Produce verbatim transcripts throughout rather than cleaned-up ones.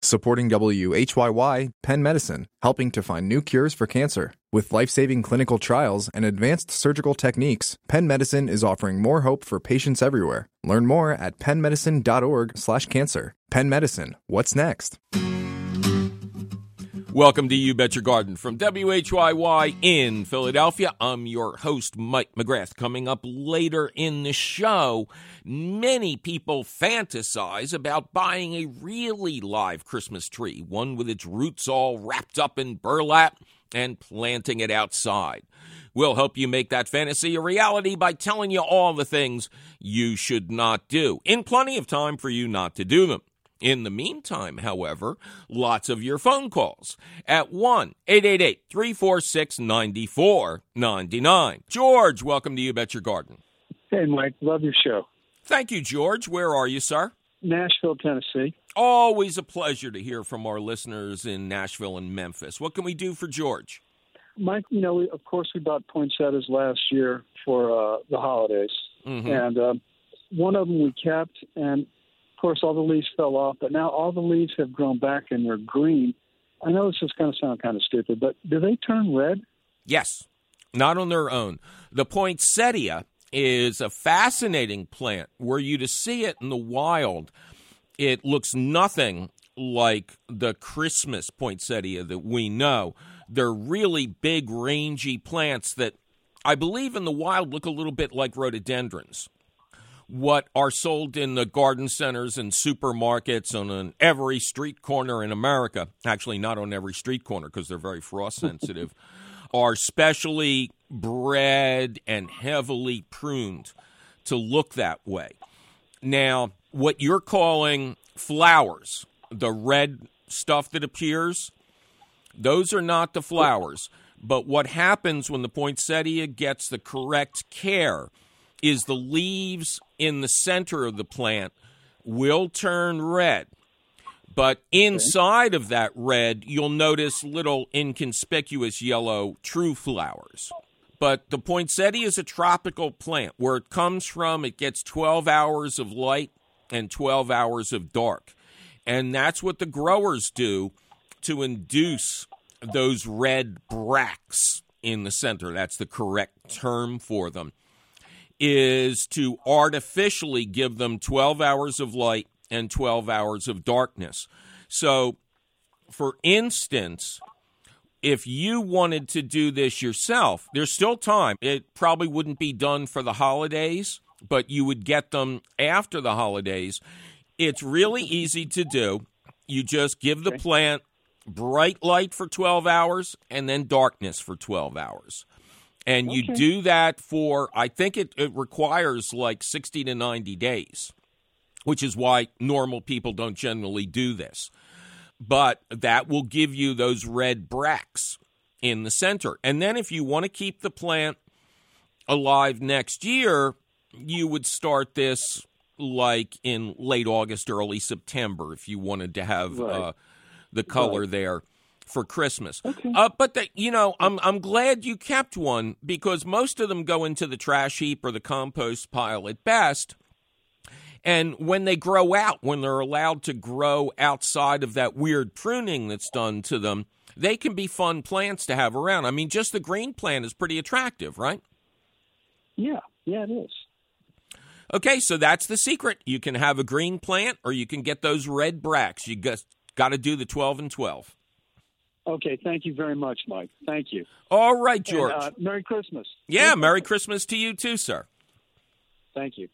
Supporting W H Y Y, Penn Medicine, helping to find new cures for cancer. With life-saving clinical trials and advanced surgical techniques, Penn Medicine is offering more hope for patients everywhere. Learn more at penn medicine dot org slash cancer. Penn Medicine, what's next? Welcome to You Bet Your Garden from W H Y Y in Philadelphia. I'm your host, Mike McGrath. Coming up later in the show, many people fantasize about buying a really live Christmas tree, one with its roots all wrapped up in burlap, and planting it outside. We'll help you make that fantasy a reality by telling you all the things you should not do, in plenty of time for you not to do them. In the meantime, however, lots of your phone calls at one eight eight eight, three four six, nine four nine nine. George, welcome to You Bet Your Garden. Hey, Mike. Love your show. Thank you, George. Where are you, sir? Nashville, Tennessee. Always a pleasure to hear from our listeners in Nashville and Memphis. What can we do for George? Mike, you know, we, of course, we bought poinsettias last year for uh, the holidays. Mm-hmm. And uh, one of them we kept, and of course, all the leaves fell off, but now all the leaves have grown back and they're green. I know this is going to sound kind of stupid, but do they turn red? Yes, not on their own. The poinsettia is a fascinating plant. Were you to see it in the wild, it looks nothing like the Christmas poinsettia that we know. They're really big, rangy plants that I believe in the wild look a little bit like rhododendrons. What are sold in the garden centers and supermarkets on an every street corner in America, actually not on every street corner because they're very frost sensitive, are specially bred and heavily pruned to look that way. Now, what you're calling flowers, the red stuff that appears, those are not the flowers. But what happens when the poinsettia gets the correct care is the leaves in the center of the plant will turn red. But inside of that red, you'll notice little inconspicuous yellow true flowers. But the poinsettia is a tropical plant. Where it comes from, it gets twelve hours of light and twelve hours of dark. And that's what the growers do to induce those red bracts in the center. That's the correct term for them. Is to artificially give them twelve hours of light and twelve hours of darkness. So, for instance, if you wanted to do this yourself, there's still time. It probably wouldn't be done for the holidays, but you would get them after the holidays. It's really easy to do. You just give the plant bright light for twelve hours and then darkness for twelve hours. And you okay. do that for, I think it, it requires like sixty to ninety days, which is why normal people don't generally do this. But that will give you those red bracts in the center. And then if you want to keep the plant alive next year, you would start this like in late August, early September, if you wanted to have right. uh, the color right. there for Christmas. Okay. Uh, but, the, you know, I'm I'm glad you kept one because most of them go into the trash heap or the compost pile at best. And when they grow out, when they're allowed to grow outside of that weird pruning that's done to them, they can be fun plants to have around. I mean, just the green plant is pretty attractive, right? Yeah, yeah, it is. Okay, so that's the secret. You can have a green plant or you can get those red bracts. You just got to do the twelve and twelve. Okay, thank you very much, Mike. Thank you. All right, George. And, uh, Merry Christmas. Yeah, Merry, Merry Christmas to you too, sir. Thank you.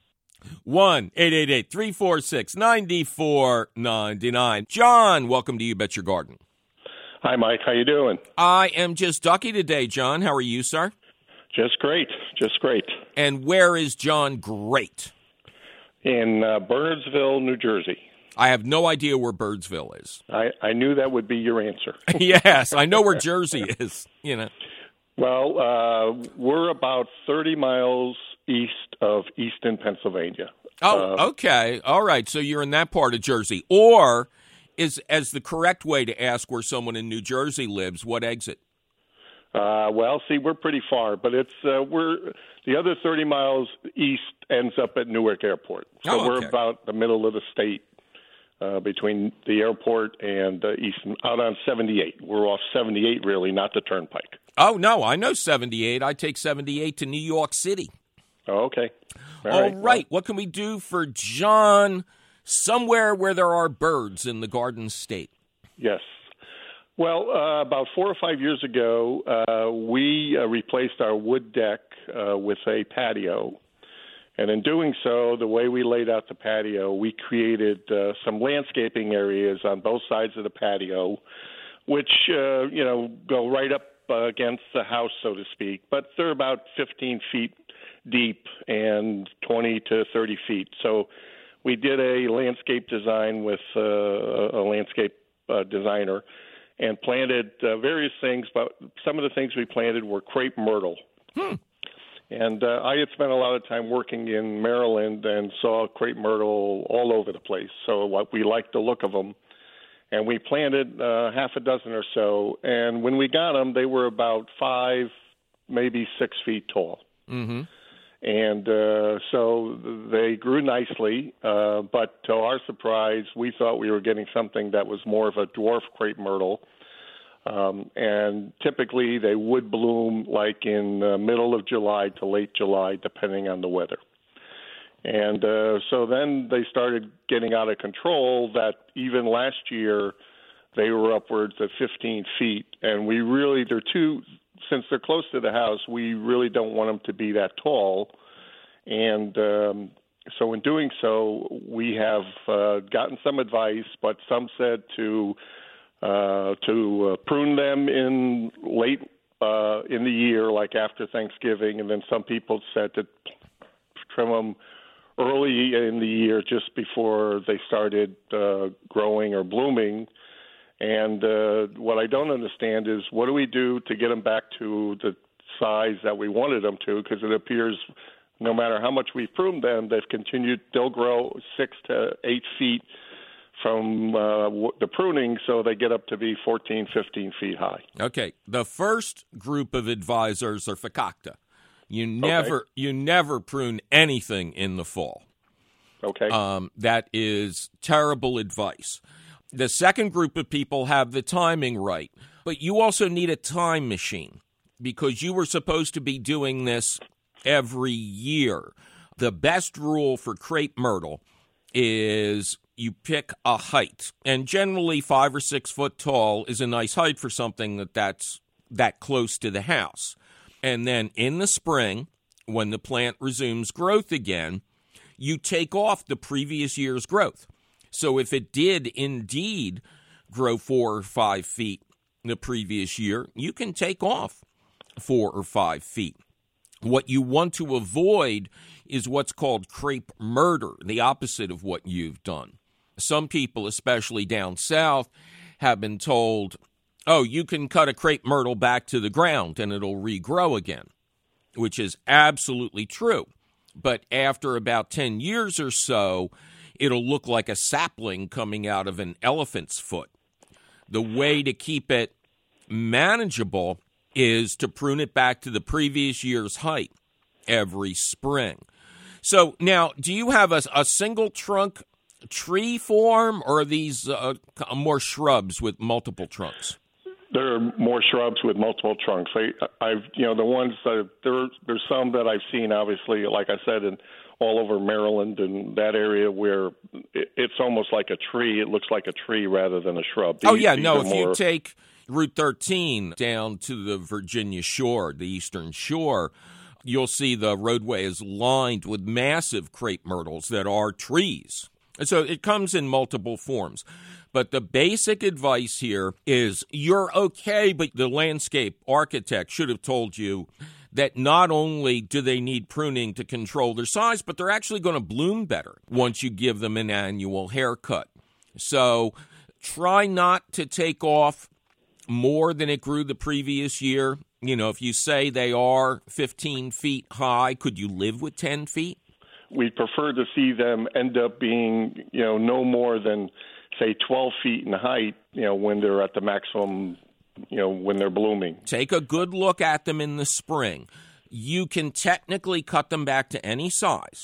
one eight eight eight, three four six, nine four nine nine. John, welcome to You Bet Your Garden. Hi, Mike. How you doing? I am just ducky today, John. How are you, sir? Just great. Just great. And where is John great? In uh, Bernardsville, New Jersey. I have no idea where Birdsville is. I, I knew that would be your answer. Yes, I know where Jersey is, you know. Well, uh, we're about thirty miles east of Easton, Pennsylvania. Oh, uh, okay. All right. So you're in that part of Jersey. Or is as the correct way to ask where someone in New Jersey lives, what exit? Uh, well, see, we're pretty far, but it's uh, we're the other thirty miles east ends up at Newark Airport. So oh, okay. we're about the middle of the state. uh, between the airport and uh, Easton, out on seventy-eight. We're off seventy-eight, really, not the Turnpike. Oh, no, I know seventy-eight. I take seventy-eight to New York City. Oh, okay. All, All right. right. Well, What can we do for John somewhere where there are birds in the Garden State? yes. Well, uh, about four or five years ago, uh, we uh, replaced our wood deck uh, with a patio. And in doing so, the way we laid out the patio, we created uh, some landscaping areas on both sides of the patio, which, uh, you know, go right up uh, against the house, so to speak. But they're about fifteen feet deep and twenty to thirty feet. So we did a landscape design with uh, a landscape uh, designer and planted uh, various things, but some of the things we planted were crepe myrtle. Hmm. And uh, I had spent a lot of time working in Maryland and saw crepe myrtle all over the place. So what we liked the look of them. And we planted uh, half a dozen or so. And when we got them, they were about five, maybe six feet tall. Mm-hmm. And uh, so they grew nicely. Uh, but to our surprise, we thought we were getting something that was more of a dwarf crepe myrtle. Um, and typically they would bloom like in the middle of July to late July, depending on the weather. And uh, so then they started getting out of control that even last year they were upwards of fifteen feet. And we really, they're too, since they're close to the house, we really don't want them to be that tall. And um, so in doing so, we have uh, gotten some advice, but some said to uh, to uh, prune them in late uh, in the year, like after Thanksgiving, and then some people said to trim them early in the year, just before they started uh, growing or blooming. And uh, what I don't understand is, what do we do to get them back to the size that we wanted them to? Because it appears no matter how much we've pruned them, they've continued, they'll grow six to eight feet from uh, the pruning, so they get up to be fourteen, fifteen feet high. Okay. The first group of advisors are Fakakta. You never, okay. you never prune anything in the fall. Okay. Um, that is terrible advice. The second group of people have the timing right, but you also need a time machine because you were supposed to be doing this every year. The best rule for crepe myrtle is you pick a height, and generally five or six foot tall is a nice height for something that that's that close to the house. And then in the spring, when the plant resumes growth again, you take off the previous year's growth. So if it did indeed grow four or five feet the previous year, you can take off four or five feet. What you want to avoid is what's called crepe murder, the opposite of what you've done. Some people, especially down south, have been told, oh, you can cut a crepe myrtle back to the ground and it'll regrow again, which is absolutely true. But after about ten years or so, it'll look like a sapling coming out of an elephant's foot. The way to keep it manageable is to prune it back to the previous year's height every spring. So now, do you have a, a single trunk tree form, or are these uh, more shrubs with multiple trunks? There are more shrubs with multiple trunks. I, I've, you know, the ones that there, there's some that I've seen, obviously, like I said, in all over Maryland and that area where it, it's almost like a tree. It looks like a tree rather than a shrub. These, oh yeah, no. If more... you take Route thirteen down to the Virginia shore, the eastern shore, you'll see the roadway is lined with massive crepe myrtles that are trees. So it comes in multiple forms. But the basic advice here is you're okay, but the landscape architect should have told you that not only do they need pruning to control their size, but they're actually going to bloom better once you give them an annual haircut. So try not to take off more than it grew the previous year. You know, if you say they are fifteen feet high, could you live with ten feet? We prefer to see them end up being, you know, no more than, say, twelve feet in height, you know, when they're at the maximum, you know, when they're blooming. Take a good look at them in the spring. You can technically cut them back to any size.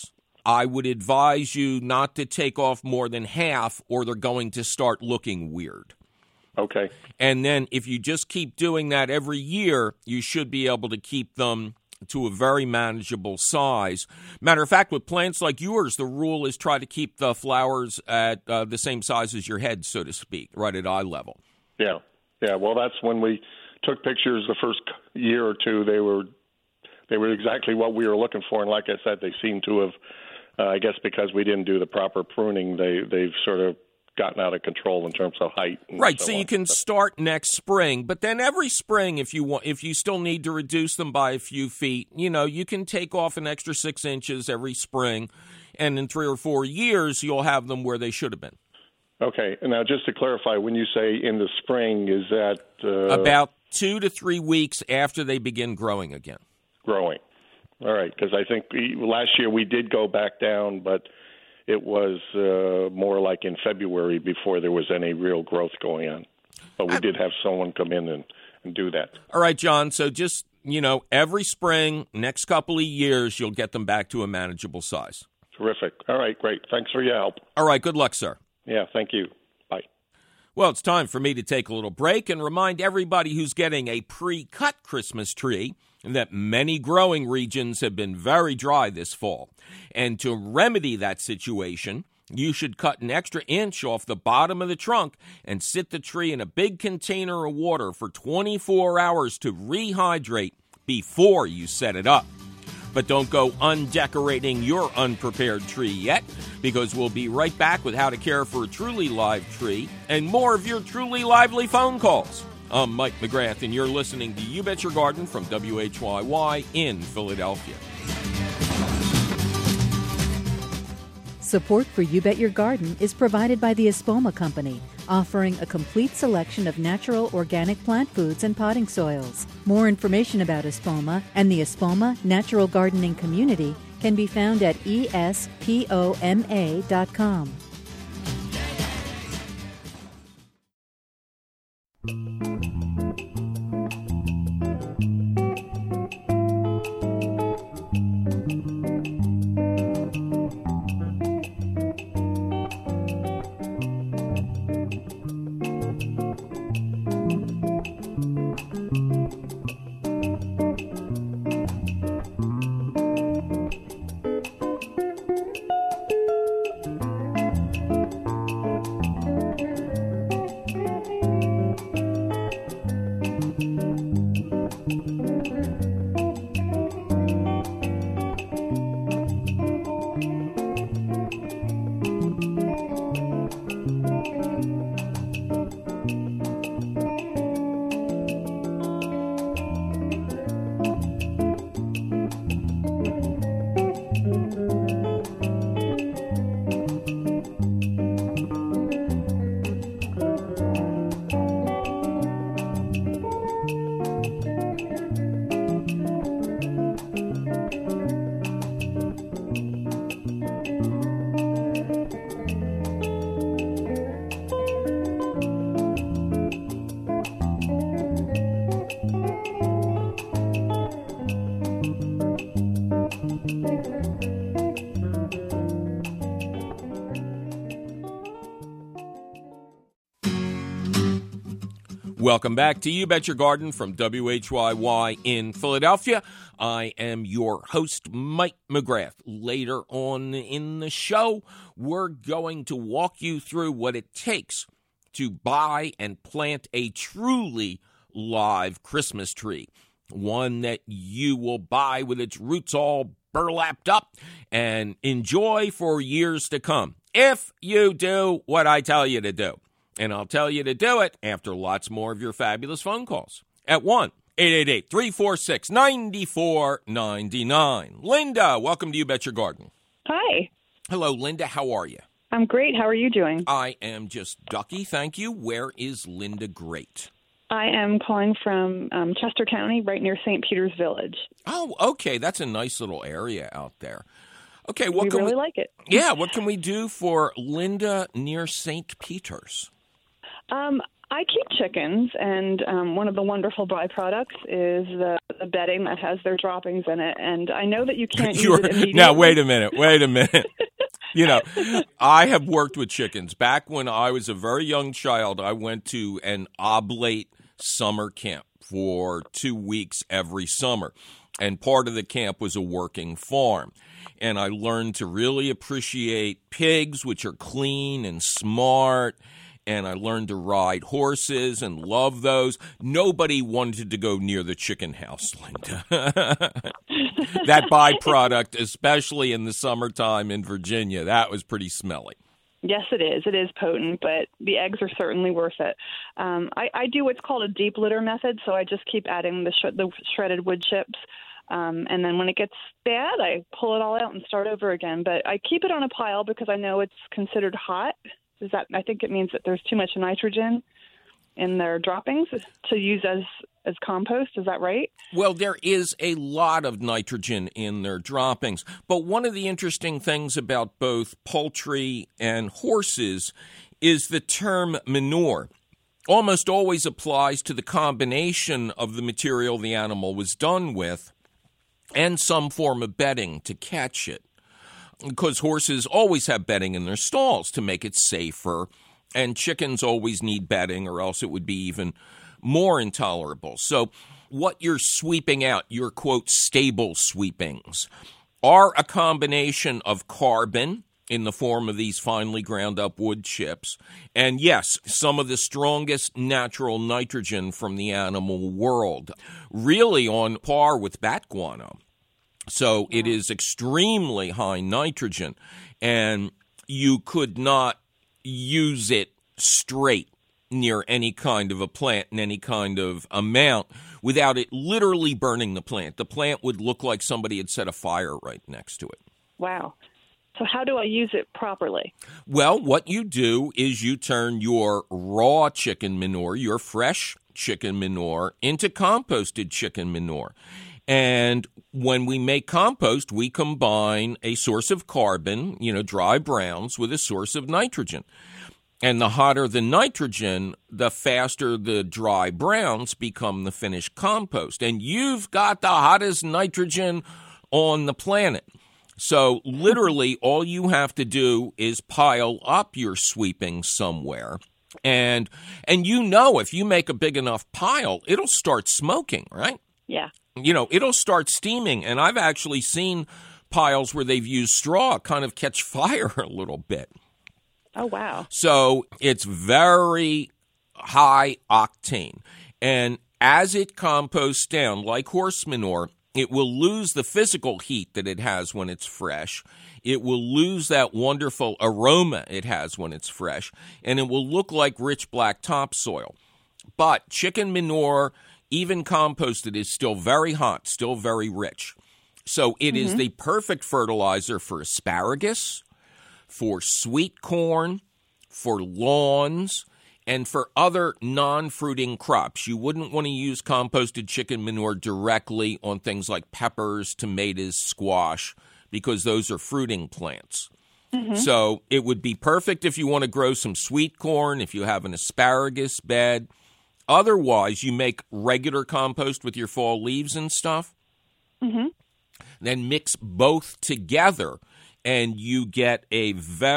I would advise you not to take off more than half, or they're going to start looking weird. Okay. And then if you just keep doing that every year, you should be able to keep them to a very manageable size. Matter of fact, with plants like yours, the rule is try to keep the flowers at uh, the same size as your head, so to speak, right at eye level. Yeah. Yeah. Well, that's when we took pictures the first year or two. They were they were exactly what we were looking for. And like I said, they seem to have, uh, I guess because we didn't do the proper pruning, they, they've sort of gotten out of control in terms of height. Right, so, so you on. can start next spring, but then every spring, if you want, if you still need to reduce them by a few feet, you know, you can take off an extra six inches every spring, and in three or four years, you'll have them where they should have been. Okay, and now just to clarify, when you say in the spring, is that uh, about two to three weeks after they begin growing again? Growing. All right, because I think we, last year we did go back down, but it was uh, more like in February before there was any real growth going on. But we did have someone come in and, and do that. All right, John. So just, you know, every spring, next couple of years, you'll get them back to a manageable size. Terrific. All right, great. Thanks for your help. All right, good luck, sir. Yeah, thank you. Bye. Well, it's time for me to take a little break and remind everybody who's getting a pre-cut Christmas tree that many growing regions have been very dry this fall. And to remedy that situation, you should cut an extra inch off the bottom of the trunk and sit the tree in a big container of water for twenty-four hours to rehydrate before you set it up. But don't go undecorating your unprepared tree yet, because we'll be right back with how to care for a truly live tree and more of your truly lively phone calls. I'm Mike McGrath, and you're listening to You Bet Your Garden from W H Y Y in Philadelphia. Support for You Bet Your Garden is provided by the Espoma Company, offering a complete selection of natural organic plant foods and potting soils. More information about Espoma and the Espoma Natural Gardening Community can be found at E S P O M A dot com. Welcome back to You Bet Your Garden from W H Y Y in Philadelphia. I am your host, Mike McGrath. Later on in the show, we're going to walk you through what it takes to buy and plant a truly live Christmas tree, one that you will buy with its roots all burlapped up and enjoy for years to come, if you do what I tell you to do. And I'll tell you to do it after lots more of your fabulous phone calls at one eight eight eight, three four six, nine four nine nine. Linda, welcome to You Bet Your Garden. Hi. Hello, Linda. How are you? I'm great. How are you doing? I am just ducky, thank you. Where is Linda Great? I am calling from um, Chester County, right near Saint Peter's Village. Oh, okay. That's a nice little area out there. Okay, what we can really we, like it. Yeah, what can we do for Linda near Saint Peter's? Um, I keep chickens, and um, one of the wonderful byproducts is the, the bedding that has their droppings in it. And I know that you can't use it immediately. Now, wait a minute. Wait a minute. You know, I have worked with chickens. Back when I was a very young child, I went to an oblate summer camp for two weeks every summer. And part of the camp was a working farm. And I learned to really appreciate pigs, which are clean and smart. And I learned to ride horses and love those. Nobody wanted to go near the chicken house, Linda. That byproduct, especially in the summertime in Virginia, that was pretty smelly. Yes, it is. It is potent, but the eggs are certainly worth it. Um, I, I do what's called a deep litter method, so I just keep adding the, sh- the shredded wood chips. Um, and then when it gets bad, I pull it all out and start over again. But I keep it on a pile because I know it's considered hot. Is that? I think it means that there's too much nitrogen in their droppings to use as, as compost. Is that right? Well, there is a lot of nitrogen in their droppings. But one of the interesting things about both poultry and horses is the term manure almost always applies to the combination of the material the animal was done with and some form of bedding to catch it. Because horses always have bedding in their stalls to make it safer, and chickens always need bedding or else it would be even more intolerable. So what you're sweeping out, your, quote, stable sweepings, are a combination of carbon in the form of these finely ground up wood chips, and yes, some of the strongest natural nitrogen from the animal world, really on par with bat guano. So it is extremely high nitrogen, and you could not use it straight near any kind of a plant in any kind of amount without it literally burning the plant. The plant would look like somebody had set a fire right next to it. Wow. So how do I use it properly? Well, what you do is you turn your raw chicken manure, your fresh chicken manure, into composted chicken manure. And when we make compost, we combine a source of carbon, you know, dry browns, with a source of nitrogen. And the hotter the nitrogen, the faster the dry browns become the finished compost. And you've got the hottest nitrogen on the planet. So literally all you have to do is pile up your sweeping somewhere. And and you know if you make a big enough pile, it'll start smoking, right? Yeah. You know, it'll start steaming, and I've actually seen piles where they've used straw kind of catch fire a little bit. Oh, wow. So it's very high octane, and as it composts down, like horse manure, it will lose the physical heat that it has when it's fresh. It will lose that wonderful aroma it has when it's fresh, and it will look like rich black topsoil. But chicken manure, even composted, is still very hot, still very rich. So it mm-hmm. is the perfect fertilizer for asparagus, for sweet corn, for lawns, and for other non-fruiting crops. You wouldn't want to use composted chicken manure directly on things like peppers, tomatoes, squash, because those are fruiting plants. Mm-hmm. So it would be perfect if you want to grow some sweet corn, if you have an asparagus bed. Otherwise, you make regular compost with your fall leaves and stuff. Mm-hmm. Then mix both together, and you get a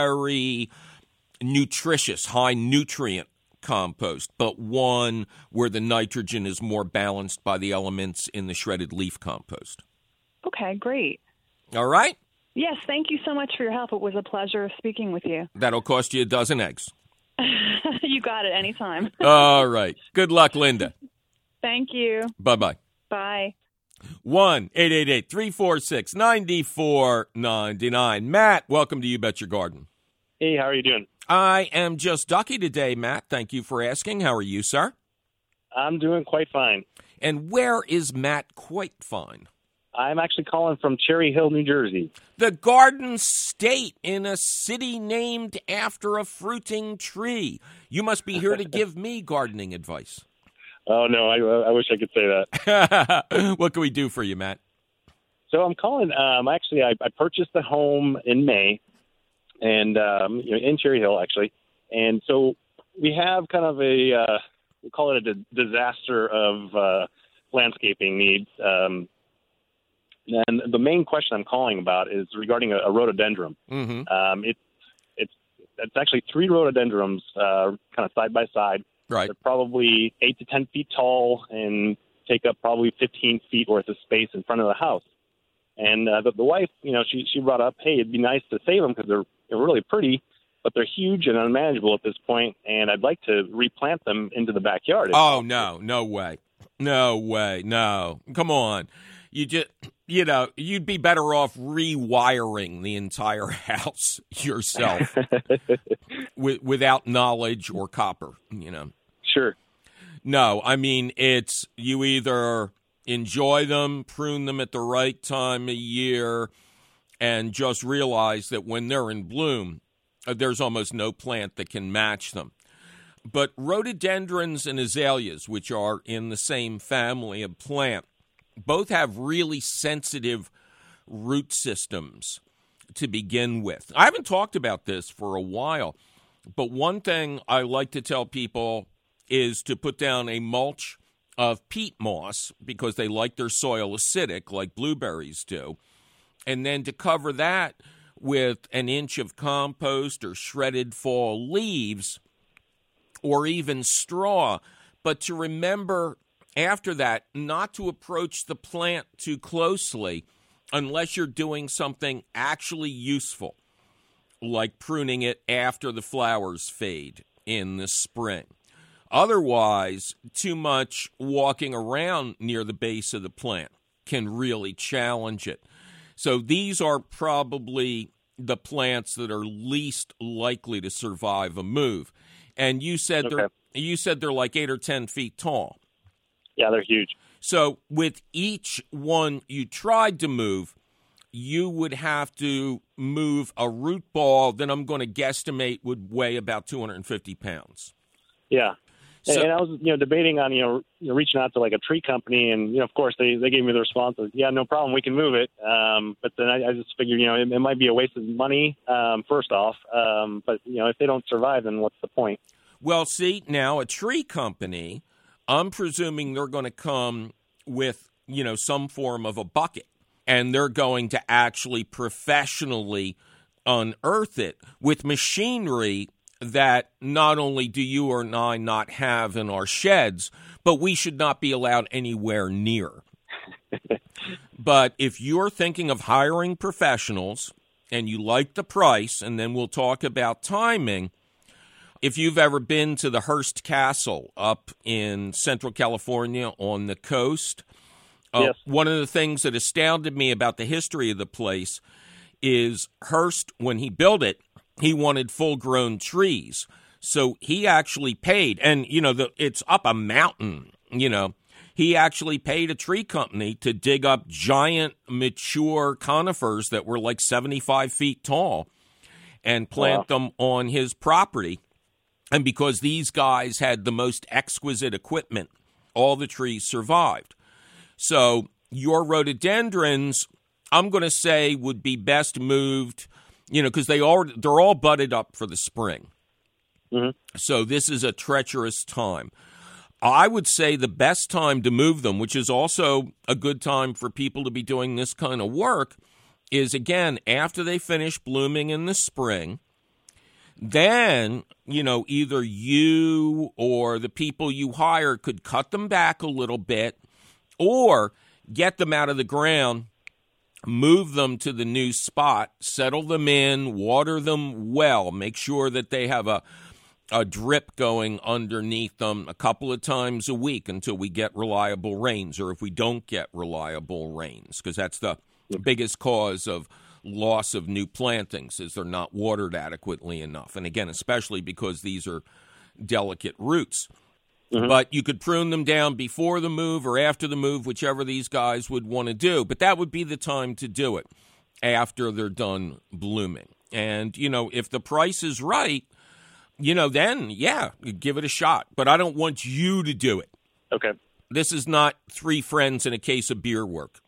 very nutritious, high nutrient compost, but one where the nitrogen is more balanced by the elements in the shredded leaf compost. Okay, great. All right? Yes, thank you so much for your help. It was a pleasure speaking with you. That'll cost you a dozen eggs. You got it anytime. All right. Good luck, Linda. Thank you. Bye-bye. Bye. one eight eight eight, three four six, nine four nine nine. Matt, welcome to You Bet Your Garden. Hey, how are you doing? I am just ducky today, Matt. Thank you for asking. How are you, sir? I'm doing quite fine. And where is Matt quite fine? I'm actually calling from Cherry Hill, New Jersey. The Garden State, in a city named after a fruiting tree. You must be here to give me gardening advice. Oh, no, I, I wish I could say that. What can we do for you, Matt? So I'm calling, um, actually, I, I purchased the home in May, and um, you know, in Cherry Hill, actually. And so we have kind of a, uh, we call it a d- disaster of uh, landscaping needs. Um, and the main question I'm calling about is regarding a, a rhododendron. Mm-hmm. Um, it, it's it's actually three rhododendrons uh, kind of side by side. Right. They're probably eight to ten feet tall and take up probably fifteen feet worth of space in front of the house. And uh, the, the wife, you know, she she brought up, hey, it'd be nice to save them because they're they're really pretty, but they're huge and unmanageable at this point, and I'd like to replant them into the backyard. Oh, no, no way. No way, no. Come on. You just, you know, you'd be better off rewiring the entire house yourself with, without knowledge or copper, you know. Sure. No, I mean, it's you either enjoy them, prune them at the right time of year, and just realize that when they're in bloom, there's almost no plant that can match them. But rhododendrons and azaleas, which are in the same family of plant, both have really sensitive root systems to begin with. I haven't talked about this for a while, but one thing I like to tell people is to put down a mulch of peat moss because they like their soil acidic like blueberries do, and then to cover that with an inch of compost or shredded fall leaves or even straw, but to remember after that not to approach the plant too closely unless you're doing something actually useful, like pruning it after the flowers fade in the spring. Otherwise, too much walking around near the base of the plant can really challenge it. So these are probably the plants that are least likely to survive a move. And you said okay. they're you said they're like eight or ten feet tall. Yeah, they're huge. So with each one you tried to move, you would have to move a root ball that I'm going to guesstimate would weigh about two hundred fifty pounds. Yeah. So, and I was, you know, debating on, you know, you know, reaching out to like a tree company, and you know, of course, they, they gave me the response of, yeah, no problem, we can move it. Um, but then I, I just figured, you know, it, it might be a waste of money. Um, first off, um, but you know, if they don't survive, then what's the point? Well, see, now a tree company, I'm presuming they're going to come with, you know, some form of a bucket, and they're going to actually professionally unearth it with machinery that not only do you or I not have in our sheds, but we should not be allowed anywhere near. But if you're thinking of hiring professionals and you like the price, and then we'll talk about timing, if you've ever been to the Hearst Castle up in Central California on the coast, uh, yes. one of the things that astounded me about the history of the place is Hearst, when he built it, he wanted full-grown trees. So he actually paid, and, you know, the, it's up a mountain, you know. He actually paid a tree company to dig up giant, mature conifers that were like seventy-five feet tall and plant wow. them on his property. And because these guys had the most exquisite equipment, all the trees survived. So your rhododendrons, I'm going to say, would be best moved, you know, because they all, they're all budded up for the spring. Mm-hmm. So this is a treacherous time. I would say the best time to move them, which is also a good time for people to be doing this kind of work, is, again, after they finish blooming in the spring. Then, you know, either you or the people you hire could cut them back a little bit or get them out of the ground, move them to the new spot, settle them in, water them well, make sure that they have a, a drip going underneath them a couple of times a week until we get reliable rains, or if we don't get reliable rains, because that's the biggest cause of loss of new plantings, is they're not watered adequately enough. And again, especially because these are delicate roots. Mm-hmm. But you could prune them down before the move or after the move, whichever these guys would want to do. But that would be the time to do it, after they're done blooming. And, you know, if the price is right, you know, then, yeah, give it a shot. But I don't want you to do it. Okay. This is not three friends and a case of beer work.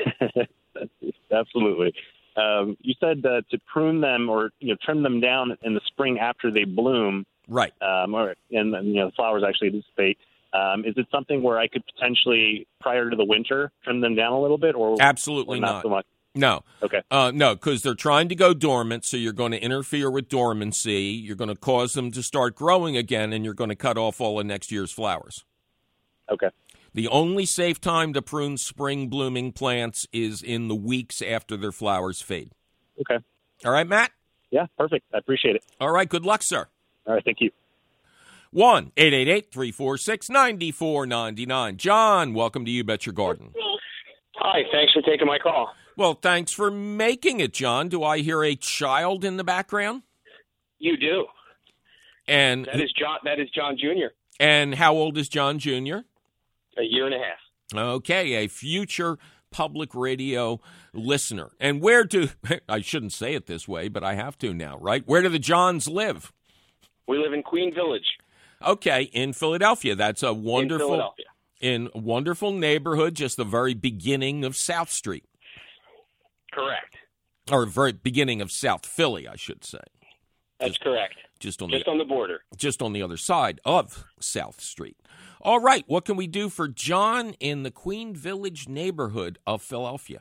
Absolutely. Um, you said uh, to prune them or, you know, trim them down in the spring after they bloom. Right. Um, or, and, and, you know, the flowers actually dissipate. Um, is it something where I could potentially, prior to the winter, trim them down a little bit? Or Absolutely or not, not. so much? No. Okay. Uh, no, because they're trying to go dormant, so you're going to interfere with dormancy. You're going to cause them to start growing again, and you're going to cut off all of next year's flowers. Okay. The only safe time to prune spring blooming plants is in the weeks after their flowers fade. Okay. All right, Matt? Yeah, perfect. I appreciate it. All right, good luck, sir. All right, thank you. one eight eight eight, three four six, nine four nine nine. John, welcome to You Bet Your Garden. Hi, thanks for taking my call. Well, thanks for making it, John. Do I hear a child in the background? You do. And That is John. That is John Junior And how old is John Junior? A year and a half. Okay, a future public radio listener. And where do, I shouldn't say it this way, but I have to now, right? Where do the Johns live? We live in Queen Village. Okay, in Philadelphia. That's a wonderful, in Philadelphia. in a wonderful neighborhood, just the very beginning of South Street. Correct. Or very beginning of South Philly, I should say. That's just, correct. Just on just the on the border. Just on the other side of South Street. All right, what can we do for John in the Queen Village neighborhood of Philadelphia?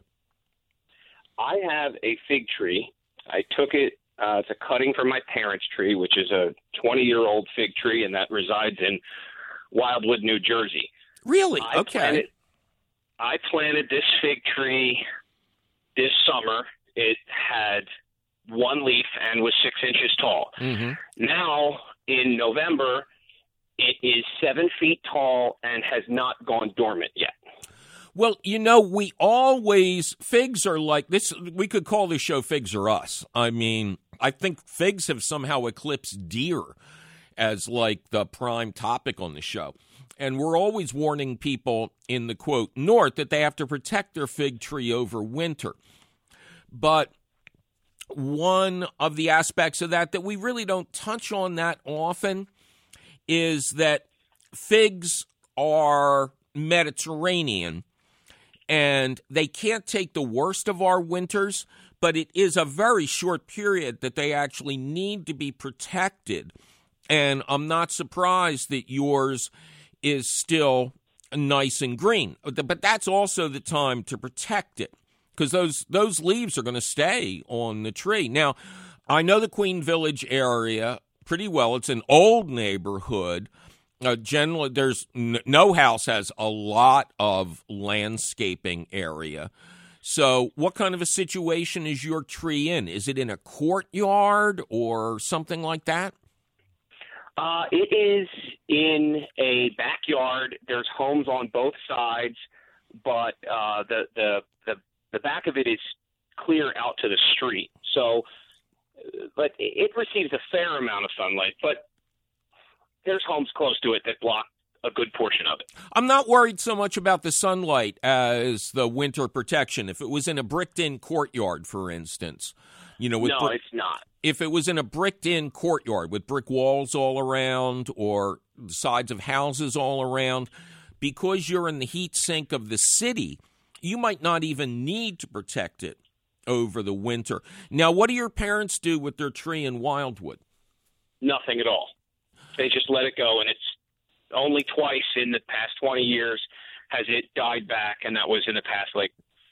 I have a fig tree. I took it. Uh, it's a cutting from my parents' tree, which is a twenty-year-old fig tree, and that resides in Wildwood, New Jersey. Really? I okay. Planted, I planted this fig tree this summer. It had one leaf and was six inches tall. Mm-hmm. Now, in November, it is seven feet tall and has not gone dormant yet. Well, you know, we always, figs are like this. We could call this show Figs Are Us. I mean, I think figs have somehow eclipsed deer as like the prime topic on the show. And we're always warning people in the, quote, north that they have to protect their fig tree over winter. But one of the aspects of that that we really don't touch on that often is that figs are Mediterranean, and they can't take the worst of our winters, but it is a very short period that they actually need to be protected. And I'm not surprised that yours is still nice and green. But that's also the time to protect it, because those, those leaves are going to stay on the tree. Now, I know the Queen Village area pretty well. It's an old neighborhood. Uh, generally, there's n- no house has a lot of landscaping area. So what kind of a situation is your tree in? Is it in a courtyard or something like that? Uh, it is in a backyard. There's homes on both sides, but uh, the, the the the back of it is clear out to the street. So, but it receives a fair amount of sunlight. But there's homes close to it that block a good portion of it. I'm not worried so much about the sunlight as the winter protection. If it was in a bricked-in courtyard, for instance, you know, with no, bri- it's not. If it was in a bricked-in courtyard with brick walls all around or the sides of houses all around, because you're in the heat sink of the city, you might not even need to protect it over the winter. Now, what do your parents do with their tree in Wildwood? Nothing at all. They just let it go, and it's only twice in the past twenty years has it died back, and that was in the past, like,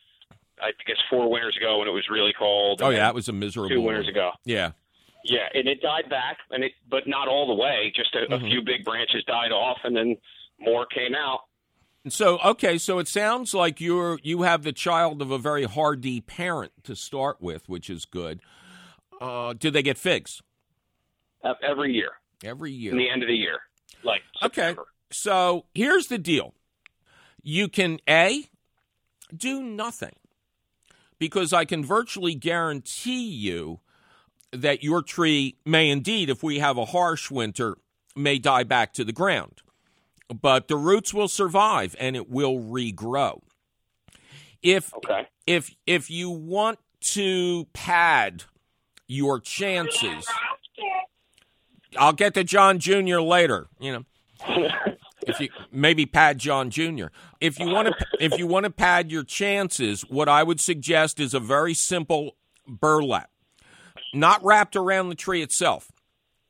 I guess four winters ago when it was really cold. Oh, yeah, that was a miserable Two winters one. ago. Yeah. Yeah, and it died back, and it, but not all the way. Just a, Mm-hmm. a few big branches died off, and then more came out. So, okay, so it sounds like you're you have the child of a very hardy parent to start with, which is good. Uh, do they get figs? Uh, every year. Every year. In the end of the year. Like September. Okay, so here's the deal. You can, A, do nothing, because I can virtually guarantee you that your tree may indeed, if we have a harsh winter, may die back to the ground. But the roots will survive, and it will regrow. If okay. if if you want to pad your chances, I'll get to John Junior later. You know, if you maybe pad John Junior If you want to, if you want to pad your chances, what I would suggest is a very simple burlap, not wrapped around the tree itself,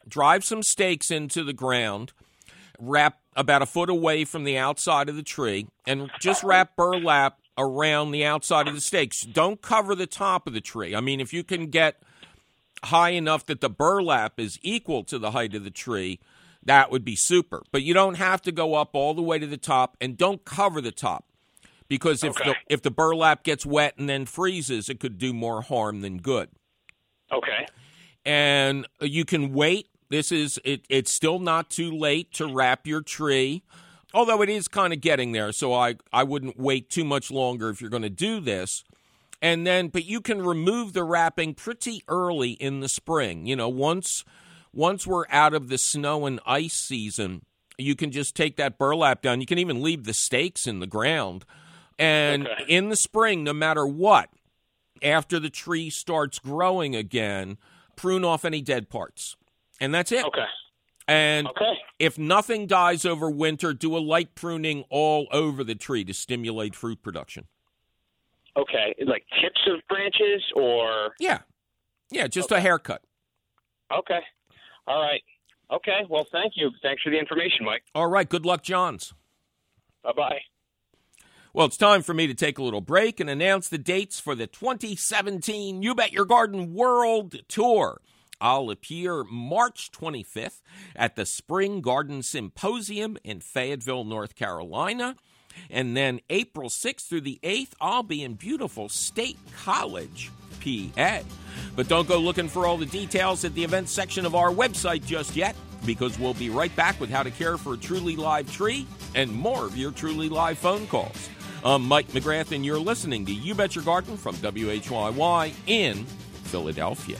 drive some stakes into the ground, wrap about a foot away from the outside of the tree, and just wrap burlap around the outside of the stakes. Don't cover the top of the tree. I mean, if you can get high enough that the burlap is equal to the height of the tree, that would be super. But you don't have to go up all the way to the top, and don't cover the top. Because if, okay. the, if the burlap gets wet and then freezes, it could do more harm than good. Okay. And you can wait. This is it, it's still not too late to wrap your tree, although it is kind of getting there, so I, I wouldn't wait too much longer if you're going to do this. And then, but you can remove the wrapping pretty early in the spring. You know, once once we're out of the snow and ice season, you can just take that burlap down. You can even leave the stakes in the ground. And okay. in the spring, no matter what, after the tree starts growing again, prune off any dead parts. And that's it. Okay. And okay. if nothing dies over winter, do a light pruning all over the tree to stimulate fruit production. Okay. Like tips of branches or? Yeah. Yeah, just okay. a haircut. Okay. All right. Okay. Well, thank you. Thanks for the information, Mike. All right. Good luck, Johns. Bye-bye. Well, it's time for me to take a little break and announce the dates for the twenty seventeen You Bet Your Garden World Tour. I'll appear March twenty-fifth at the Spring Garden Symposium in Fayetteville, North Carolina. And then April sixth through the eighth, I'll be in beautiful State College, P A. But don't go looking for all the details at the events section of our website just yet, because we'll be right back with how to care for a truly live tree and more of your truly live phone calls. I'm Mike McGrath, and you're listening to You Bet Your Garden from W H Y Y in Philadelphia.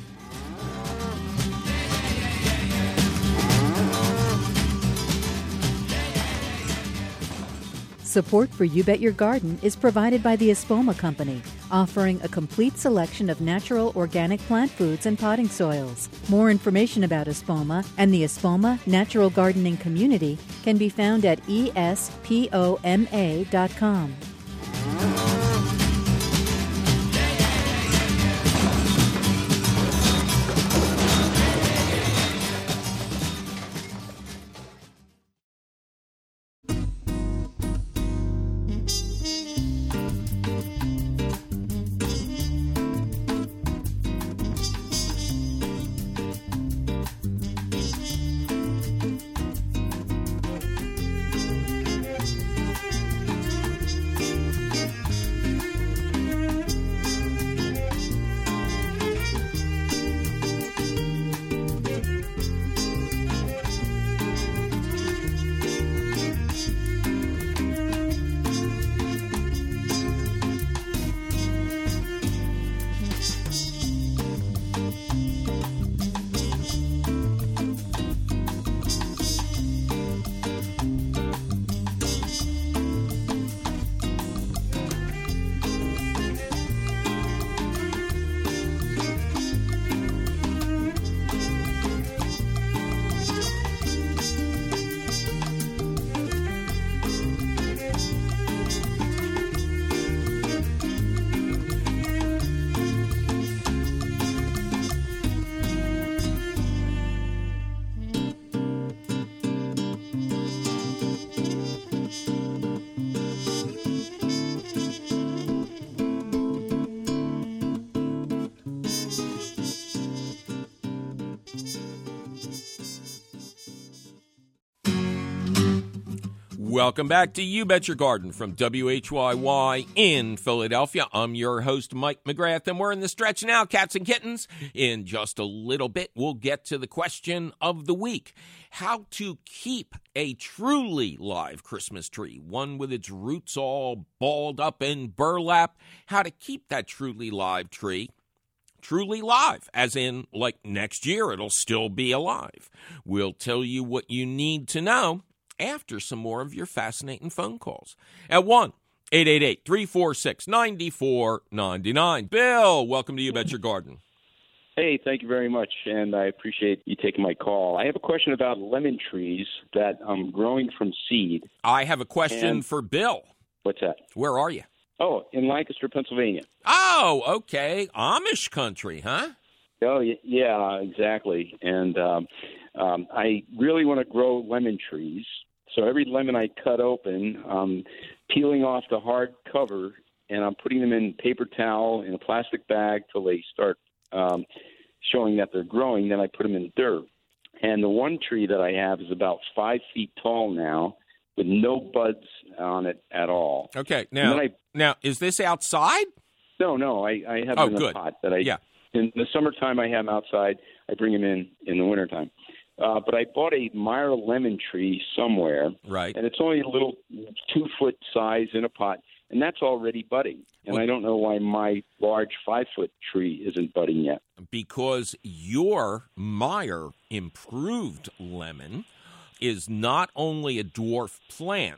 Support for You Bet Your Garden is provided by the Espoma Company, offering a complete selection of natural organic plant foods and potting soils. More information about Espoma and the Espoma Natural Gardening Community can be found at E S P O M A dot com. Welcome back to You Bet Your Garden from W H Y Y in Philadelphia. I'm your host, Mike McGrath, and we're in the stretch now, cats and kittens. In just a little bit, we'll get to the question of the week. How to keep a truly live Christmas tree, one with its roots all balled up in burlap. How to keep that truly live tree truly live, as in, like, next year it'll still be alive. We'll tell you what you need to know after some more of your fascinating phone calls at one eight eight eight, three four six, nine four nine nine. Bill, welcome to You Bet Your Garden. Hey, thank you very much, and I appreciate you taking my call. I have a question about lemon trees that I'm growing from seed. I have a question and for Bill. What's that? Where are you? Oh, in Lancaster, Pennsylvania. Oh, okay. Amish country, huh? Oh, yeah, exactly. And um, Um, I really want to grow lemon trees. So every lemon I cut open, um, peeling off the hard cover, and I'm putting them in paper towel in a plastic bag till they start um, showing that they're growing. Then I put them in dirt. And the one tree that I have is about five feet tall now, with no buds on it at all. Okay, now, I, now is this outside? No, no, I, I have oh, them in good. a pot that I. Yeah. In the summertime, I have them outside. I bring them in in the wintertime. Uh, but I bought a Meyer lemon tree somewhere, right? And it's only a little two foot size in a pot, and that's already budding. And well, I don't know why my large five foot tree isn't budding yet. Because your Meyer improved lemon is not only a dwarf plant,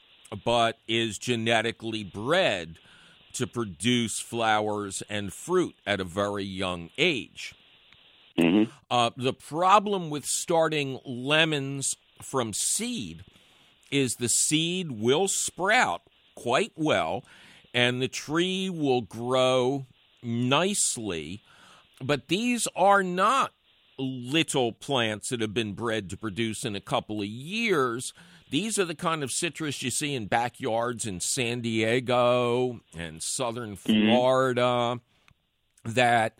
but is genetically bred to produce flowers and fruit at a very young age. Mm-hmm. Uh, the problem with starting lemons from seed is the seed will sprout quite well, and the tree will grow nicely, but these are not little plants that have been bred to produce in a couple of years. These are the kind of citrus you see in backyards in San Diego and southern Florida mm-hmm. that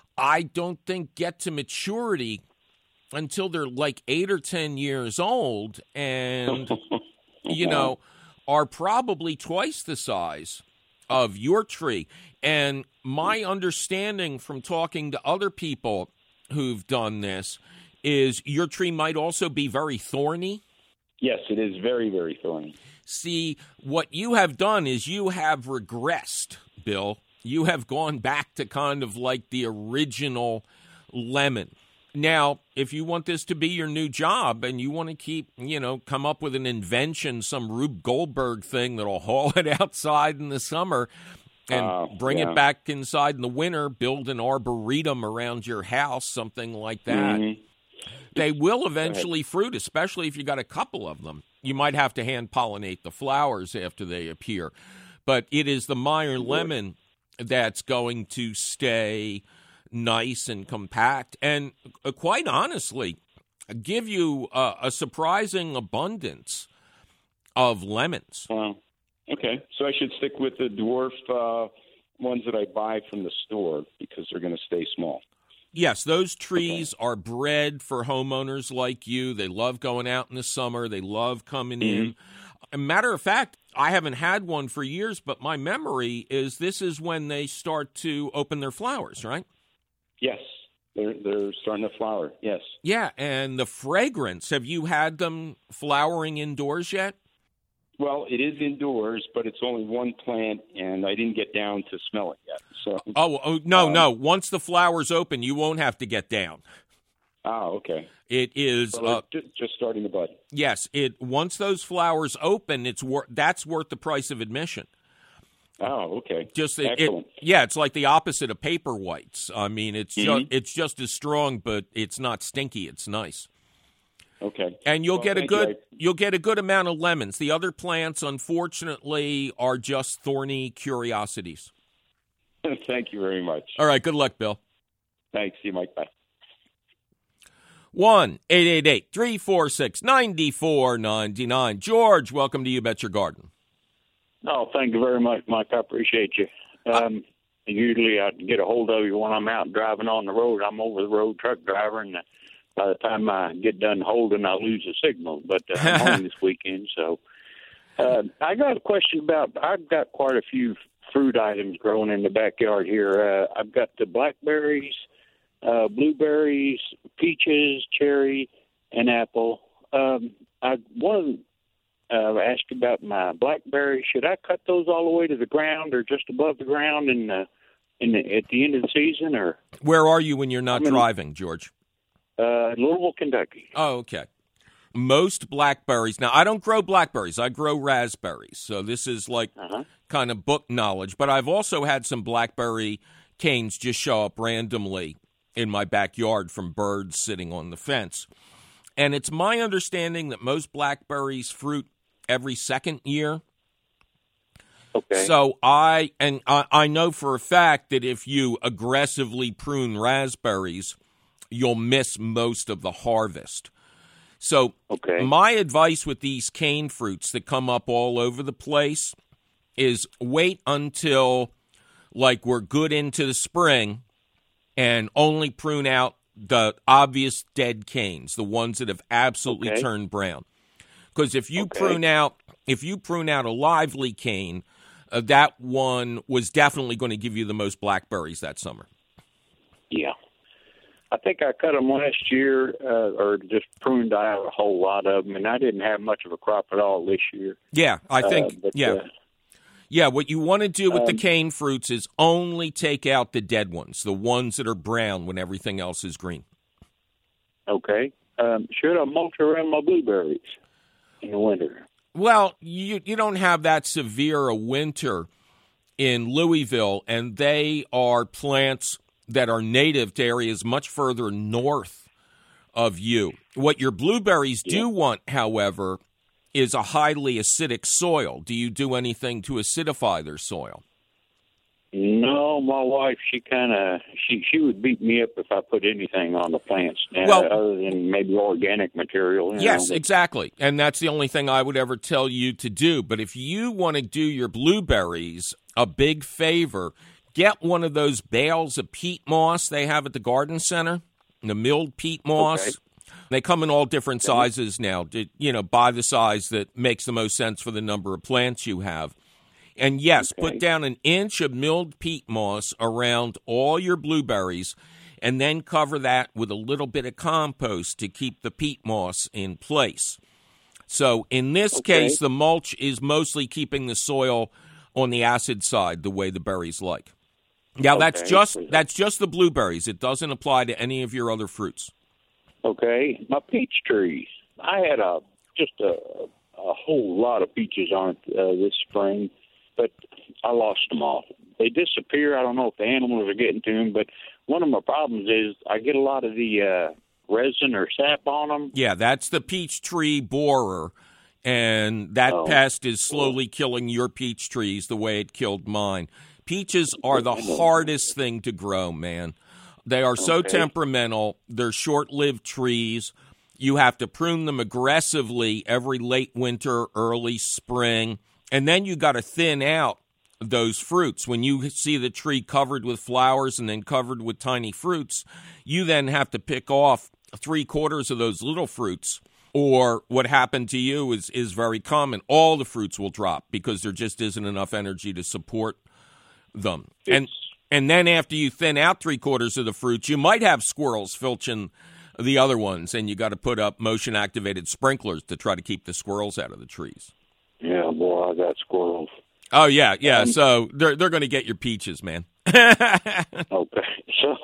I don't think get to maturity until they're like eight or ten years old and, you know, are probably twice the size of your tree. And my understanding from talking to other people who've done this is your tree might also be very thorny. Yes, it is very, very thorny. See, what you have done is you have regressed, Bill. You have gone back to kind of like the original lemon. Now, if you want this to be your new job and you want to keep, you know, come up with an invention, some Rube Goldberg thing that'll haul it outside in the summer and uh, bring yeah. it back inside in the winter, build an arboretum around your house, something like that. Mm-hmm. They will eventually fruit, especially if you got a couple of them. You might have to hand pollinate the flowers after they appear. But it is the Meyer lemon that's going to stay nice and compact and, uh, quite honestly, give you uh, a surprising abundance of lemons. Wow. Okay. So I should stick with the dwarf uh, ones that I buy from the store because they're going to stay small. Yes, those trees okay. are bred for homeowners like you. They love going out in the summer. They love coming mm-hmm. in. As a matter of fact, I haven't had one for years, but my memory is this is when they start to open their flowers, right? Yes, they're they're starting to flower, yes. Yeah, and the fragrance, have you had them flowering indoors yet? Well, it is indoors, but it's only one plant, and I didn't get down to smell it yet. So, oh, oh no, um, no. Once the flowers open, you won't have to get down. Oh, okay. It is well, uh, just starting to bud. Yes, it. Once those flowers open, it's wor- that's worth the price of admission. Oh, okay. Just it, Excellent. It, yeah, it's like the opposite of paper whites. I mean, it's mm-hmm. just it's just as strong, but it's not stinky. It's nice. Okay. And you'll well, get a good you. you'll get a good amount of lemons. The other plants, unfortunately, are just thorny curiosities. Thank you very much. All right. Good luck, Bill. Thanks. See you, Mike. Bye. one eight eight eight, three four six, nine four nine nine. George, welcome to You Bet Your Garden. Oh, thank you very much, Mike. I appreciate you. Um, usually I get a hold of you when I'm out driving on the road. I'm over the road truck driver, and by the time I get done holding, I lose the signal. But uh, I'm home this weekend, so uh, I got a question about. I've got quite a few fruit items growing in the backyard here. Uh, I've got the blackberries, uh, blueberries, peaches, cherry, and apple. Um, I wanted to uh, ask you about my blackberries. Should I cut those all the way to the ground, or just above the ground, in the, in the, at the end of the season? Or where are you when you're not I'm in, driving, George? Uh, Louisville, Kentucky. Oh, okay. Most blackberries. Now, I don't grow blackberries. I grow raspberries. So this is like uh-huh. kind of book knowledge. But I've also had some blackberry canes just show up randomly in my backyard from birds sitting on the fence. And it's my understanding that most blackberries fruit every second year. Okay. So I, and I, I know for a fact that if you aggressively prune raspberries, you'll miss most of the harvest. So Okay. my advice with these cane fruits that come up all over the place is wait until, like, we're good into the spring and only prune out the obvious dead canes, the ones that have absolutely Okay. turned brown. Because if you Okay. prune out, if you prune out a lively cane, uh, that one was definitely going to give you the most blackberries that summer. Yeah. I think I cut them last year, uh, or just pruned out a whole lot of them, and I didn't have much of a crop at all this year. Yeah, I think, Uh, but, yeah. uh, Yeah, what you want to do with the Um, cane fruits is only take out the dead ones, the ones that are brown when everything else is green. Okay. Um, should I mulch around my blueberries in the winter? Well, you you don't have that severe a winter in Louisville, and they are plants that are native to areas much further north of you. What your blueberries do want, however, is a highly acidic soil. Do you do anything to acidify their soil? No, my wife, she kind of, she, she would beat me up if I put anything on the plants, uh, Well- other than maybe organic material. You Yes, know, but- exactly. And that's the only thing I would ever tell you to do. But if you want to do your blueberries a big favor, get one of those bales of peat moss they have at the garden center, the milled peat moss. Okay. They come in all different sizes now. To, you know, buy the size that makes the most sense for the number of plants you have. And yes, Okay. put down an inch of milled peat moss around all your blueberries, and then cover that with a little bit of compost to keep the peat moss in place. So in this Okay. case, the mulch is mostly keeping the soil on the acid side, the way the berries like. Now that's Okay. just that's just the blueberries. It doesn't apply to any of your other fruits. Okay, my peach trees. I had a just a a whole lot of peaches on it uh, this spring, but I lost them all. They disappear. I don't know if the animals are getting to them, but one of my problems is I get a lot of the uh, resin or sap on them. Yeah, that's the peach tree borer, and that Oh. pest is slowly killing your peach trees the way it killed mine. Peaches are the hardest thing to grow, man. They are so Okay. temperamental. They're short-lived trees. You have to prune them aggressively every late winter, early spring, and then you got to thin out those fruits. When you see the tree covered with flowers and then covered with tiny fruits, you then have to pick off three quarters of those little fruits, or what happened to you is, is very common. All the fruits will drop because there just isn't enough energy to support them. And and then after you thin out three quarters of the fruits, you might have squirrels filching the other ones, and you got to put up motion-activated sprinklers to try to keep the squirrels out of the trees. Yeah, boy, I got squirrels. Oh, yeah, yeah. Um, so they're they're going to get your peaches, man. Okay, so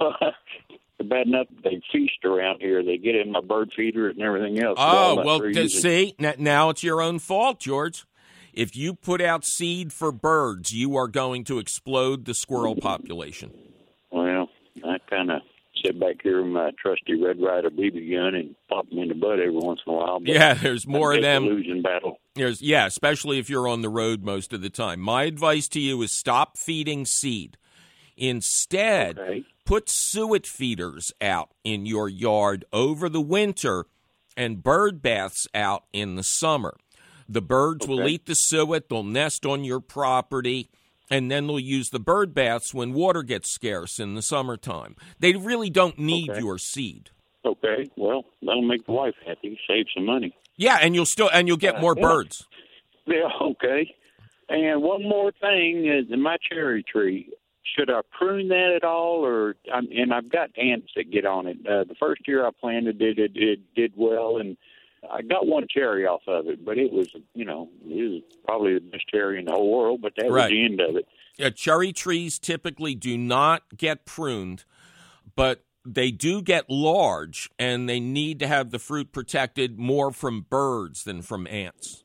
bad enough they feast around here. They get in my bird feeders and everything else. Oh, Walnut well, trees th- and- see, n- now it's your own fault, George. If you put out seed for birds, you are going to explode the squirrel population. Well, I kind of sit back here with my trusty Red Ryder B B gun and pop them in the butt every once in a while. But Yeah, there's more of it's a them. losing battle. There's, yeah, especially if you're on the road most of the time. My advice to you is stop feeding seed. Instead, Okay. put suet feeders out in your yard over the winter and bird baths out in the summer. The birds will Okay. eat the suet, they'll nest on your property, and then they'll use the bird baths when water gets scarce in the summertime. They really don't need Okay. your seed. Okay, well, that'll make the wife happy, save some money. Yeah, and you'll still and you'll get Uh, more yeah. birds. Yeah, okay. And one more thing is my cherry tree. Should I prune that at all, or um, and I've got ants that get on it. Uh, the first year I planted it, it, it did well, and I got one cherry off of it, but it was, you know, it was probably the best cherry in the whole world, but that was Right. the end of it. Yeah, cherry trees typically do not get pruned, but they do get large, and they need to have the fruit protected more from birds than from ants.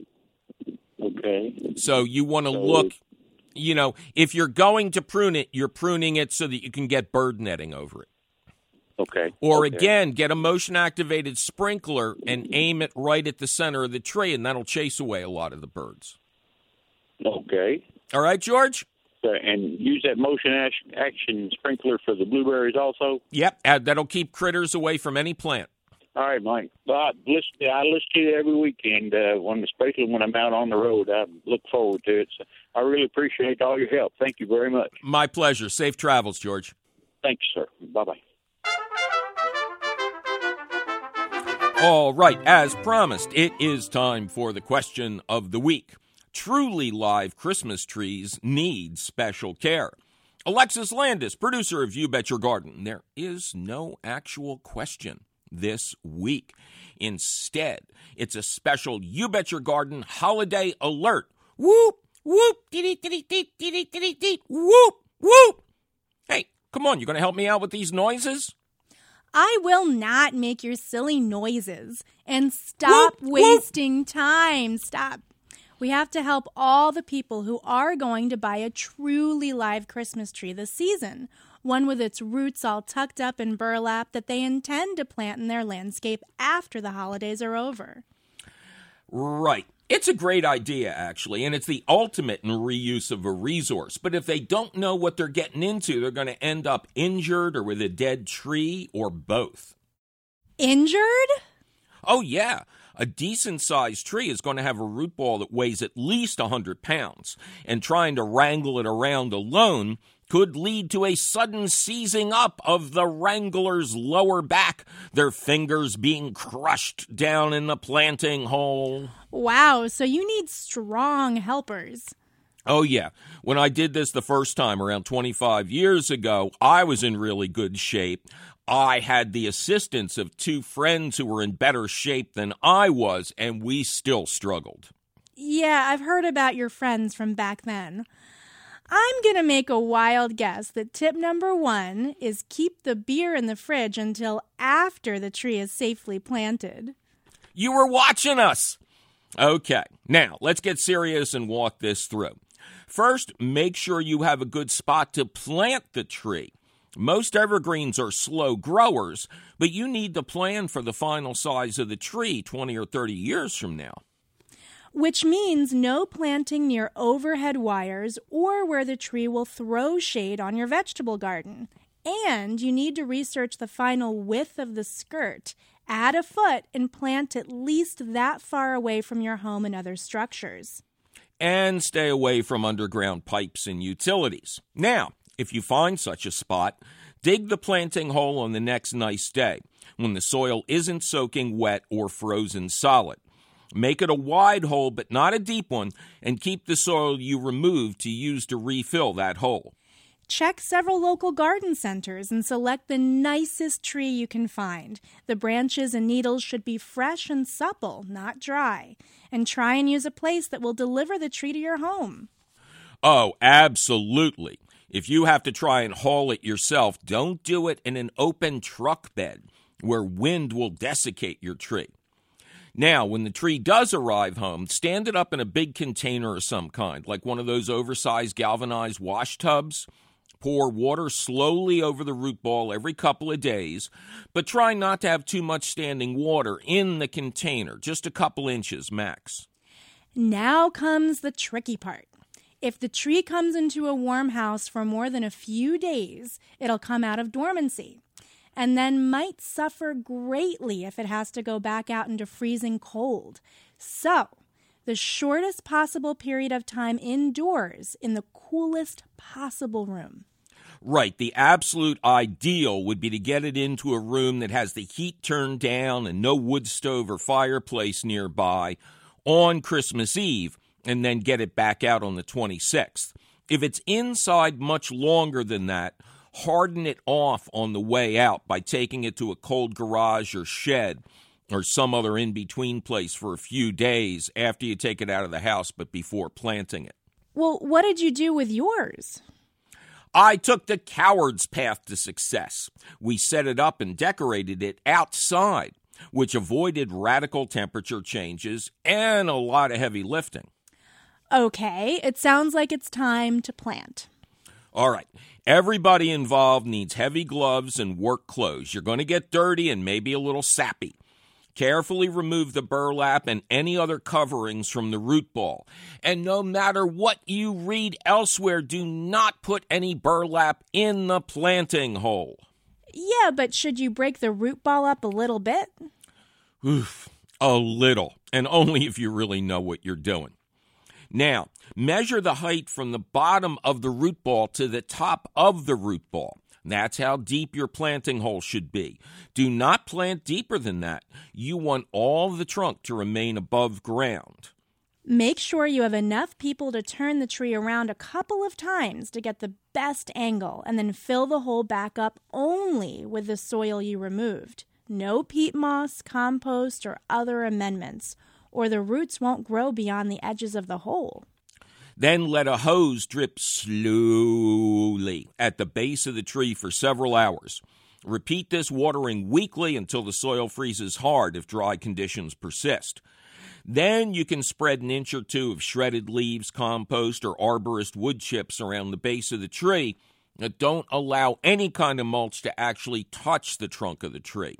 Okay. So you want to So- look, you know, if you're going to prune it, you're pruning it so that you can get bird netting over it. Okay. Or okay. again, get a motion-activated sprinkler and aim it right at the center of the tree, and that'll chase away a lot of the birds. Okay. All right, George? uh, and use that motion action, action sprinkler for the blueberries also? Yep, uh, that'll keep critters away from any plant. All right, Mike. Well, I listen, I listen to you every weekend, uh, when, especially when I'm out on the road. I look forward to it. So I really appreciate all your help. Thank you very much. My pleasure. Safe travels, George. Thank you, sir. Bye-bye. All right, as promised, it is time for the question of the week. Truly live Christmas trees need special care. Alexis Landis, producer of You Bet Your Garden. There is no actual question this week. Instead, it's a special You Bet Your Garden holiday alert. Whoop, whoop, dee dee dee dee dee dee, whoop, whoop. Hey, come on, you going to help me out with these noises? I will not make your silly noises. And stop whoop, wasting whoop. time. Stop. We have to help all the people who are going to buy a truly live Christmas tree this season, one with its roots all tucked up in burlap that they intend to plant in their landscape after the holidays are over. Right. It's a great idea, actually, and it's the ultimate in reuse of a resource. But if they don't know what they're getting into, they're going to end up injured or with a dead tree or both. Injured? Oh, yeah. A decent-sized tree is going to have a root ball that weighs at least one hundred pounds, and trying to wrangle it around alone could lead to a sudden seizing up of the wrangler's lower back, their fingers being crushed down in the planting hole. Wow, so you need strong helpers. Oh, yeah. When I did this the first time around twenty-five years ago, I was in really good shape. I had the assistance of two friends who were in better shape than I was, and we still struggled. Yeah, I've heard about your friends from back then. I'm going to make a wild guess that tip number one is keep the beer in the fridge until after the tree is safely planted. You were watching us! Okay, now let's get serious and walk this through. First, make sure you have a good spot to plant the tree. Most evergreens are slow growers, but you need to plan for the final size of the tree twenty or thirty years from now. Which means no planting near overhead wires or where the tree will throw shade on your vegetable garden. And you need to research the final width of the skirt. Add a foot and plant at least that far away from your home and other structures. And stay away from underground pipes and utilities. Now, if you find such a spot, dig the planting hole on the next nice day when the soil isn't soaking wet or frozen solid. Make it a wide hole but not a deep one, and keep the soil you removed to use to refill that hole. Check several local garden centers and select the nicest tree you can find. The branches and needles should be fresh and supple, not dry. And try and use a place that will deliver the tree to your home. Oh, absolutely. If you have to try and haul it yourself, don't do it in an open truck bed where wind will desiccate your tree. Now, when the tree does arrive home, stand it up in a big container of some kind, like one of those oversized galvanized wash tubs. Pour water slowly over the root ball every couple of days, but try not to have too much standing water in the container, just a couple inches max. Now comes the tricky part. If the tree comes into a warm house for more than a few days, it'll come out of dormancy, and then might suffer greatly if it has to go back out into freezing cold. So, the shortest possible period of time indoors in the coolest possible room. Right. The absolute ideal would be to get it into a room that has the heat turned down and no wood stove or fireplace nearby on Christmas Eve, and then get it back out on the twenty-sixth. If it's inside much longer than that, harden it off on the way out by taking it to a cold garage or shed or some other in-between place for a few days after you take it out of the house but before planting it. Well, what did you do with yours? I took the coward's path to success. We set it up and decorated it outside, which avoided radical temperature changes and a lot of heavy lifting. Okay, it sounds like it's time to plant. All right. Everybody involved needs heavy gloves and work clothes. You're going to get dirty and maybe a little sappy. Carefully remove the burlap and any other coverings from the root ball. And no matter what you read elsewhere, do not put any burlap in the planting hole. Yeah, but should you break the root ball up a little bit? Oof, a little, and only if you really know what you're doing. Now, measure the height from the bottom of the root ball to the top of the root ball. That's how deep your planting hole should be. Do not plant deeper than that. You want all the trunk to remain above ground. Make sure you have enough people to turn the tree around a couple of times to get the best angle, and then fill the hole back up only with the soil you removed. No peat moss, compost, or other amendments, or the roots won't grow beyond the edges of the hole. Then let a hose drip slowly at the base of the tree for several hours. Repeat this watering weekly until the soil freezes hard if dry conditions persist. Then you can spread an inch or two of shredded leaves, compost, or arborist wood chips around the base of the tree. Don't allow any kind of mulch to actually touch the trunk of the tree.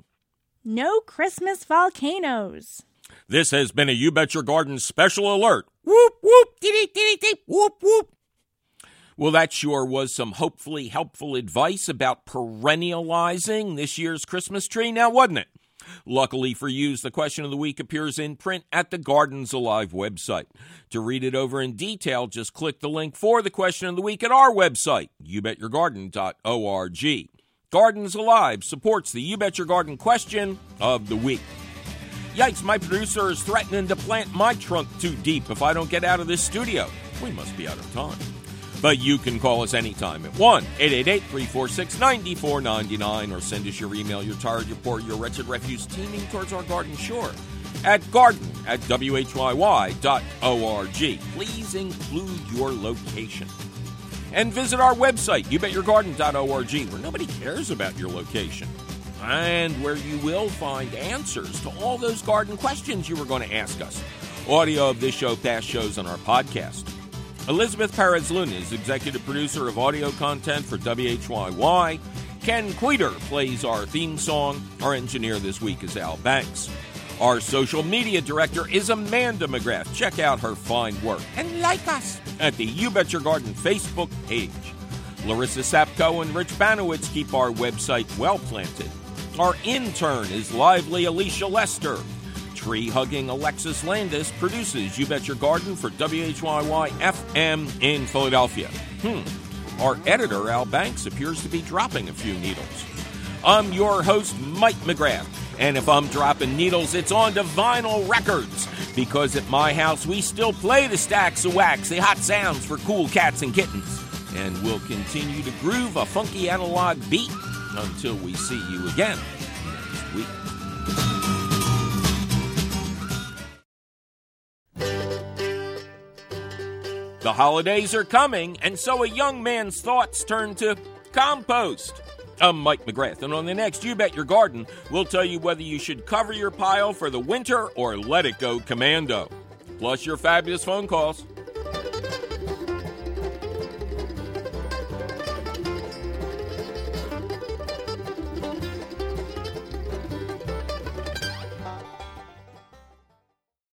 No Christmas volcanoes. This has been a You Bet Your Garden special alert. Whoop, whoop, dee dee dee whoop, whoop. Well, that sure was some hopefully helpful advice about perennializing this year's Christmas tree, now wasn't it? Luckily for you, the question of the week appears in print at the Gardens Alive website. To read it over in detail, just click the link for the question of the week at our website, you bet your garden dot org. Gardens Alive supports the You Bet Your Garden question of the week. Yikes, my producer is threatening to plant my trunk too deep if I don't get out of this studio. We must be out of time. But you can call us anytime at one eight eight eight, three four six, nine four nine nine or send us your email, your tired, your poor, your wretched refuse teeming towards our garden shore at garden at W H Y Y dot org. Please include your location. And visit our website, you bet your garden dot org, where nobody cares about your location. And where you will find answers to all those garden questions you were going to ask us. Audio of this show, past shows, on our podcast. Elizabeth Perez-Luna is executive producer of audio content for W H Y Y. Ken Queter plays our theme song. Our engineer this week is Al Banks. Our social media director is Amanda McGrath. Check out her fine work and like us at the You Bet Your Garden Facebook page. Larissa Sapko and Rich Banowitz keep our website well planted. Our intern is lively Alicia Lester. Tree-hugging Alexis Landis produces You Bet Your Garden for W H Y Y F M in Philadelphia. Hmm. Our editor, Al Banks, appears to be dropping a few needles. I'm your host, Mike McGrath, and if I'm dropping needles, it's on to vinyl records, because at my house, we still play the stacks of wax, the hot sounds for cool cats and kittens, and we'll continue to groove a funky analog beat until we see you again next week. The holidays are coming, and so a young man's thoughts turn to compost. I'm Mike McGrath, and on the next You Bet Your Garden, we'll tell you whether you should cover your pile for the winter or let it go commando. Plus your fabulous phone calls.